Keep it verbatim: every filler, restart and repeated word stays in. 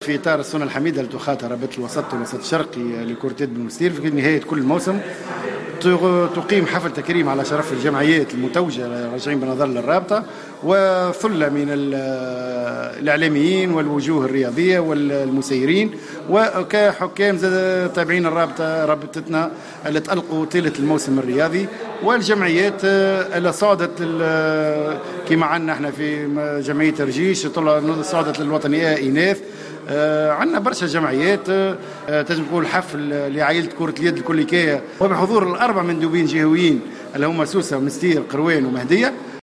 في إطار السنة الحميدة لتخاطر رابطة الوسط والوسط الشرقي لكرة يد بالمستير في نهاية كل موسم تقيم حفل تكريم على شرف الجمعيات المتوجة راجعين بنظر للرابطة وثلة من الإعلاميين والوجوه الرياضية والمسيرين وكحكام تابعين الرابطة رابطتنا اللي تألقوا طيلة الموسم الرياضي والجمعيات اللي صعدت كما عندنا احنا في جمعية رجيش صعدت للوطنية إناث. آه عندنا برشا جمعيات آه تنجم تقول حفل لعائلة كرة اليد الكليكية وبحضور الأربع مندوبين جهويين اللي هما سوسة ومستير قروان ومهدية.